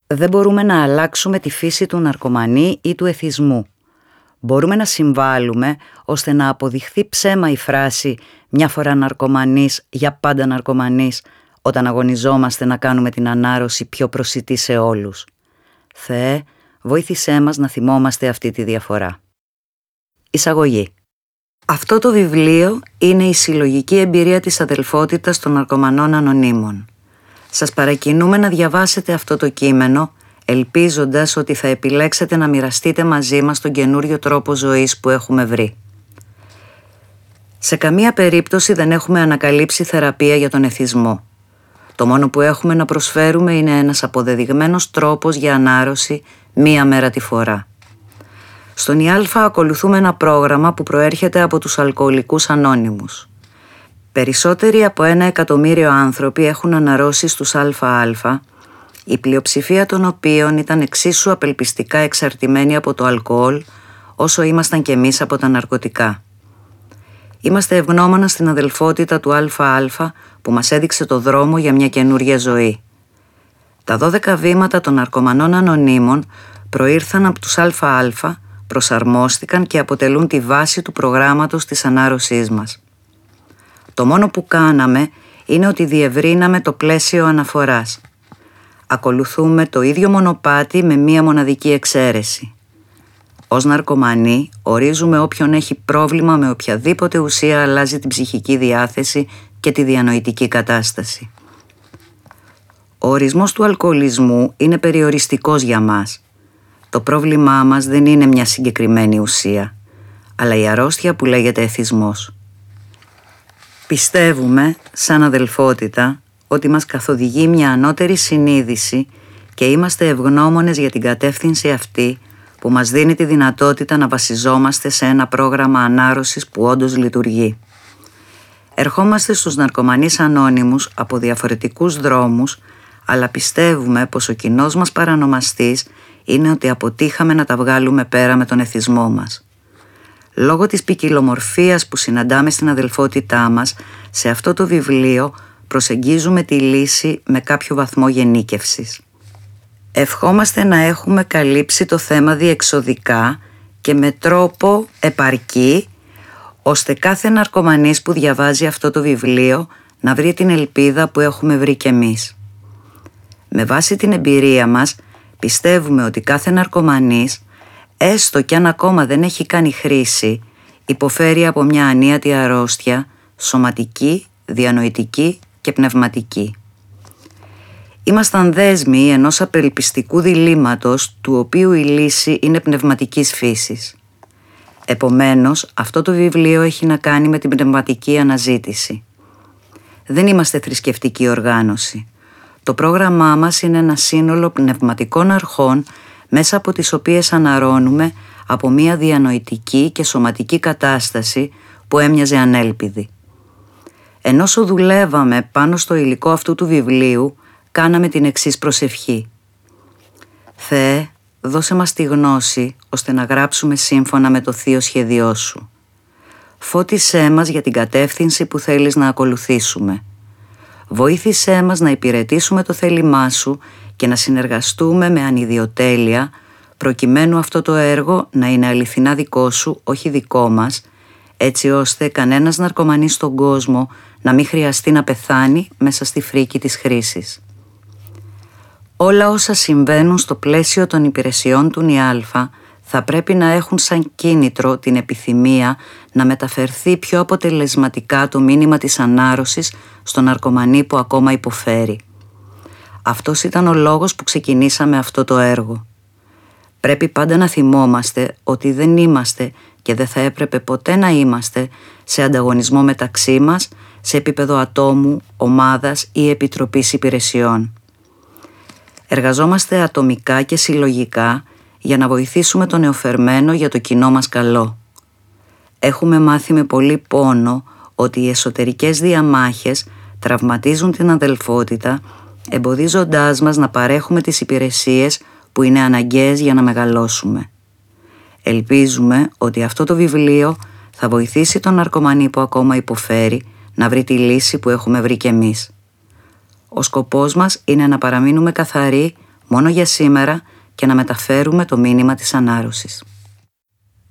Δεν μπορούμε να αλλάξουμε τη φύση του ναρκωμανή ή του εθισμού. Μπορούμε να συμβάλλουμε ώστε να αποδειχθεί ψέμα η φράση «μια φορά ναρκωμανής, για πάντα ναρκωμανής», όταν αγωνιζόμαστε να κάνουμε την ανάρρωση πιο προσιτή σε όλους. Θεέ, βοήθησέ μας να θυμόμαστε αυτή τη διαφορά. Εισαγωγή. Αυτό το βιβλίο είναι η συλλογική εμπειρία της αδελφότητας των ναρκωμανών ανωνύμων. Σας παρακινούμε να διαβάσετε αυτό το κείμενο, ελπίζοντας ότι θα επιλέξετε να μοιραστείτε μαζί μας τον καινούριο τρόπο ζωής που έχουμε βρει. Σε καμία περίπτωση δεν έχουμε ανακαλύψει θεραπεία για τον εθισμό. Το μόνο που έχουμε να προσφέρουμε είναι ένας αποδεδειγμένος τρόπος για ανάρρωση μία μέρα τη φορά. Στον ΙΑΛΦΑ ακολουθούμε ένα πρόγραμμα που προέρχεται από τους αλκοολικούς ανώνυμους. Περισσότεροι από 1 εκατομμύριο άνθρωποι έχουν αναρρώσει στους ΑΑ, η πλειοψηφία των οποίων ήταν εξίσου απελπιστικά εξαρτημένοι από το αλκοόλ όσο ήμασταν κι εμείς από τα ναρκωτικά. Είμαστε ευγνώμονα στην αδελφότητα του ΑΑ που μας έδειξε το δρόμο για μια καινούργια ζωή. Τα 12 βήματα των ναρκωμανών ανωνύμων προήρθαν από τους ΑΑ, προσαρμόστηκαν και αποτελούν τη βάση του προγράμματος της ανάρρωσής μας. Το μόνο που κάναμε είναι ότι διευρύναμε το πλαίσιο αναφοράς. Ακολουθούμε το ίδιο μονοπάτι με μία μοναδική εξαίρεση. Ως ναρκωμανοί ορίζουμε όποιον έχει πρόβλημα με οποιαδήποτε ουσία αλλάζει την ψυχική διάθεση και τη διανοητική κατάσταση. Ο ορισμός του αλκοολισμού είναι περιοριστικός για μας. Το πρόβλημά μας δεν είναι μια συγκεκριμένη ουσία, αλλά η αρρώστια που λέγεται εθισμός. Πιστεύουμε, σαν αδελφότητα, ότι μας καθοδηγεί μια ανώτερη συνείδηση και είμαστε ευγνώμονες για την κατεύθυνση αυτή που μας δίνει τη δυνατότητα να βασιζόμαστε σε ένα πρόγραμμα ανάρρωσης που όντως λειτουργεί. Ερχόμαστε στους ναρκωμανείς ανώνυμους από διαφορετικούς δρόμους, αλλά πιστεύουμε πως ο κοινός μας παρανομαστής είναι ότι αποτύχαμε να τα βγάλουμε πέρα με τον εθισμό μας. Λόγω της ποικιλομορφίας που συναντάμε στην αδελφότητά μας, σε αυτό το βιβλίο προσεγγίζουμε τη λύση με κάποιο βαθμό γενίκευσης. Ευχόμαστε να έχουμε καλύψει το θέμα διεξοδικά και με τρόπο επαρκή, ώστε κάθε ναρκωμανής που διαβάζει αυτό το βιβλίο να βρει την ελπίδα που έχουμε βρει κι εμείς. Με βάση την εμπειρία μας, πιστεύουμε ότι κάθε ναρκωμανής, έστω κι αν ακόμα δεν έχει κάνει χρήση, υποφέρει από μια ανίατη αρρώστια, σωματική, διανοητική και πνευματική. Ήμασταν δέσμοι ενός απελπιστικού διλήμματος, του οποίου η λύση είναι πνευματικής φύσης. Επομένως, αυτό το βιβλίο έχει να κάνει με την πνευματική αναζήτηση. Δεν είμαστε θρησκευτική οργάνωση. Το πρόγραμμά μας είναι ένα σύνολο πνευματικών αρχών, μέσα από τις οποίες αναρρώνουμε από μια διανοητική και σωματική κατάσταση που έμοιαζε ανέλπιδη. Ενώ δουλεύαμε πάνω στο υλικό αυτού του βιβλίου, κάναμε την εξής προσευχή. Θεέ, δώσε μας τη γνώση ώστε να γράψουμε σύμφωνα με το θείο σχέδιό σου. Φώτισέ μας για την κατεύθυνση που θέλεις να ακολουθήσουμε. Βοήθησέ μας να υπηρετήσουμε το θέλημά σου και να συνεργαστούμε με ανιδιοτέλεια, προκειμένου αυτό το έργο να είναι αληθινά δικό σου, όχι δικό μας, έτσι ώστε κανένας ναρκωμανής στον κόσμο να μην χρειαστεί να πεθάνει μέσα στη φρίκη της χρήσης. Όλα όσα συμβαίνουν στο πλαίσιο των υπηρεσιών του ΙΑΛΦΑ θα πρέπει να έχουν σαν κίνητρο την επιθυμία να μεταφερθεί πιο αποτελεσματικά το μήνυμα της ανάρρωσης στον ναρκωμανή που ακόμα υποφέρει. Αυτός ήταν ο λόγος που ξεκινήσαμε αυτό το έργο. Πρέπει πάντα να θυμόμαστε ότι δεν είμαστε και δεν θα έπρεπε ποτέ να είμαστε σε ανταγωνισμό μεταξύ μας σε επίπεδο ατόμου, ομάδας ή επιτροπής υπηρεσιών. Εργαζόμαστε ατομικά και συλλογικά για να βοηθήσουμε τον νεοφερμένο για το κοινό μας καλό. Έχουμε μάθει με πολύ πόνο ότι οι εσωτερικές διαμάχες τραυματίζουν την αδελφότητα, εμποδίζοντάς μας να παρέχουμε τις υπηρεσίες που είναι αναγκαίες για να μεγαλώσουμε. Ελπίζουμε ότι αυτό το βιβλίο θα βοηθήσει τον ναρκωμανή που ακόμα υποφέρει να βρει τη λύση που έχουμε βρει κι εμείς. Ο σκοπός μας είναι να παραμείνουμε καθαροί μόνο για σήμερα και να μεταφέρουμε το μήνυμα της ανάρρωσης.